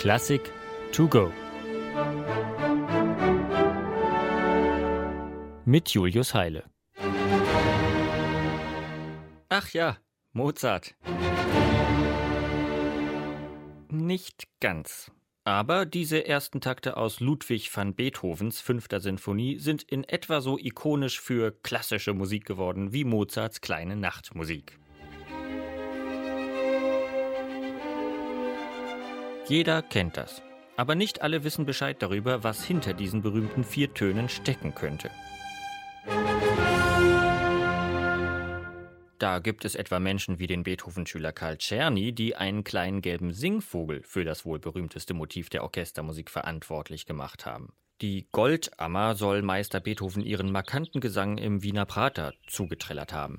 Klassik to go. Mit Julius Heile. Ach ja, Mozart. Nicht ganz. Aber diese ersten Takte aus Ludwig van Beethovens 5. Sinfonie sind in etwa so ikonisch für klassische Musik geworden wie Mozarts kleine Nachtmusik. Jeder kennt das. Aber nicht alle wissen Bescheid darüber, was hinter diesen berühmten 4 Tönen stecken könnte. Da gibt es etwa Menschen wie den Beethoven-Schüler Karl Czerny, die einen kleinen gelben Singvogel für das wohl berühmteste Motiv der Orchestermusik verantwortlich gemacht haben. Die Goldammer soll Meister Beethoven ihren markanten Gesang im Wiener Prater zugeträllert haben.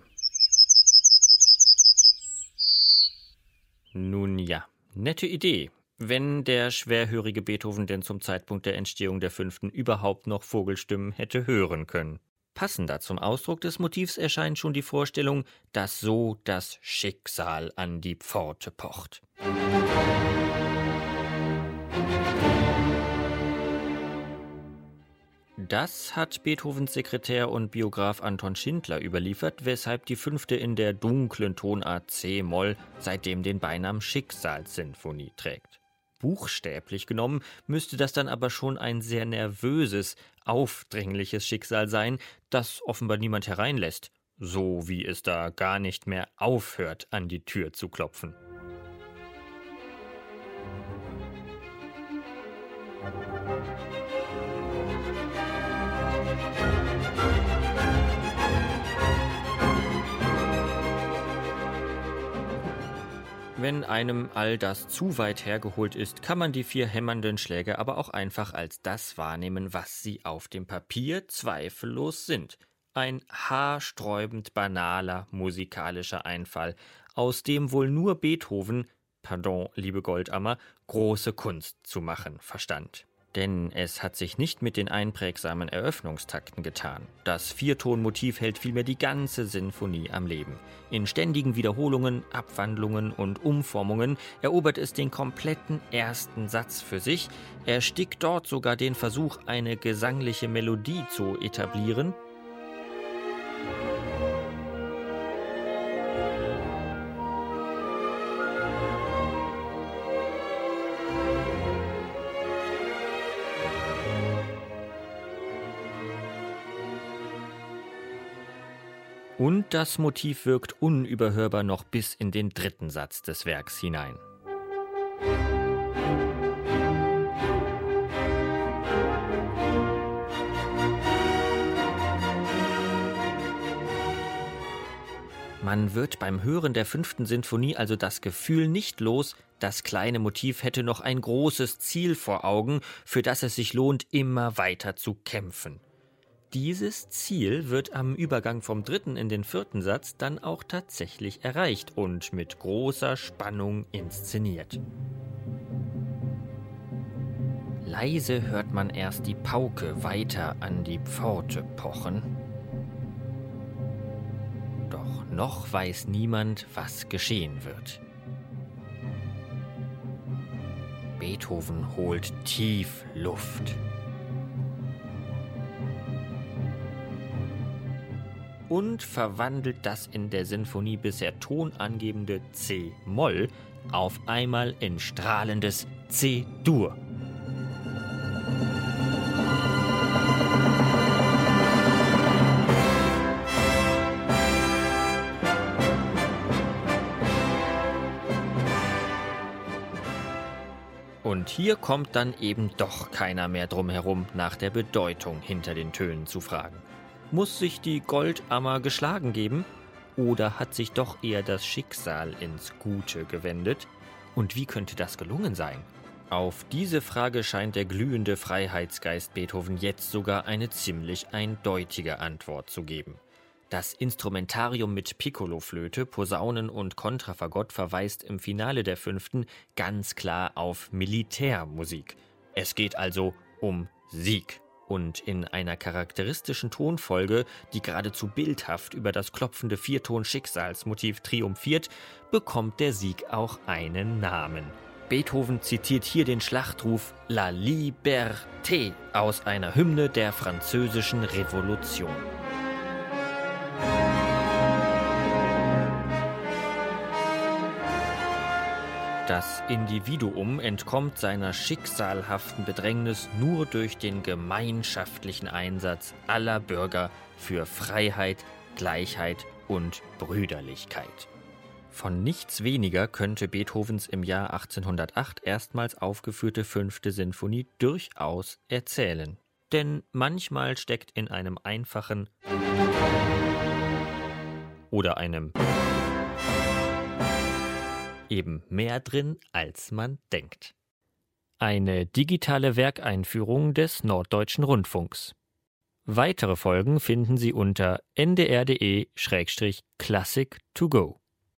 Nun ja, nette Idee, wenn der schwerhörige Beethoven denn zum Zeitpunkt der Entstehung der 5. überhaupt noch Vogelstimmen hätte hören können. Passender zum Ausdruck des Motivs erscheint schon die Vorstellung, dass so das Schicksal an die Pforte pocht. Das hat Beethovens Sekretär und Biograf Anton Schindler überliefert, weshalb die 5. in der dunklen Tonart c-Moll seitdem den Beinamen Schicksalssinfonie trägt. Buchstäblich genommen müsste das dann aber schon ein sehr nervöses, aufdringliches Schicksal sein, das offenbar niemand hereinlässt, so wie es da gar nicht mehr aufhört, an die Tür zu klopfen. Wenn einem all das zu weit hergeholt ist, kann man die 4 hämmernden Schläge aber auch einfach als das wahrnehmen, was sie auf dem Papier zweifellos sind. Ein haarsträubend banaler musikalischer Einfall, aus dem wohl nur Beethoven, pardon, liebe Goldammer, große Kunst zu machen verstand. Denn es hat sich nicht mit den einprägsamen Eröffnungstakten getan. Das 4-Ton-Motiv hält vielmehr die ganze Sinfonie am Leben. In ständigen Wiederholungen, Abwandlungen und Umformungen erobert es den kompletten ersten Satz für sich, erstickt dort sogar den Versuch, eine gesangliche Melodie zu etablieren. Und das Motiv wirkt unüberhörbar noch bis in den 3. Satz des Werks hinein. Man wird beim Hören der 5. Sinfonie also das Gefühl nicht los, das kleine Motiv hätte noch ein großes Ziel vor Augen, für das es sich lohnt, immer weiter zu kämpfen. Dieses Ziel wird am Übergang vom 3. in den 4. Satz dann auch tatsächlich erreicht und mit großer Spannung inszeniert. Leise hört man erst die Pauke weiter an die Pforte pochen. Doch noch weiß niemand, was geschehen wird. Beethoven holt tief Luft. Und verwandelt das in der Sinfonie bisher tonangebende c-Moll auf einmal in strahlendes C-Dur. Und hier kommt dann eben doch keiner mehr drum herum, nach der Bedeutung hinter den Tönen zu fragen. Muss sich die Goldammer geschlagen geben? Oder hat sich doch eher das Schicksal ins Gute gewendet? Und wie könnte das gelungen sein? Auf diese Frage scheint der glühende Freiheitsgeist Beethoven jetzt sogar eine ziemlich eindeutige Antwort zu geben. Das Instrumentarium mit Piccoloflöte, Posaunen und Kontrafagott verweist im Finale der 5. ganz klar auf Militärmusik. Es geht also um Sieg. Und in einer charakteristischen Tonfolge, die geradezu bildhaft über das klopfende 4-Ton-Schicksalsmotiv triumphiert, bekommt der Sieg auch einen Namen: Beethoven zitiert hier den Schlachtruf La Liberté aus einer Hymne der Französischen Revolution. Das Individuum entkommt seiner schicksalhaften Bedrängnis nur durch den gemeinschaftlichen Einsatz aller Bürger für Freiheit, Gleichheit und Brüderlichkeit. Von nichts weniger könnte Beethovens im Jahr 1808 erstmals aufgeführte 5. Sinfonie durchaus erzählen. Denn manchmal steckt in einem einfachen oder einem eben mehr drin, als man denkt. Eine digitale Werkeinführung des Norddeutschen Rundfunks. Weitere Folgen finden Sie unter ndr.de/classic2go.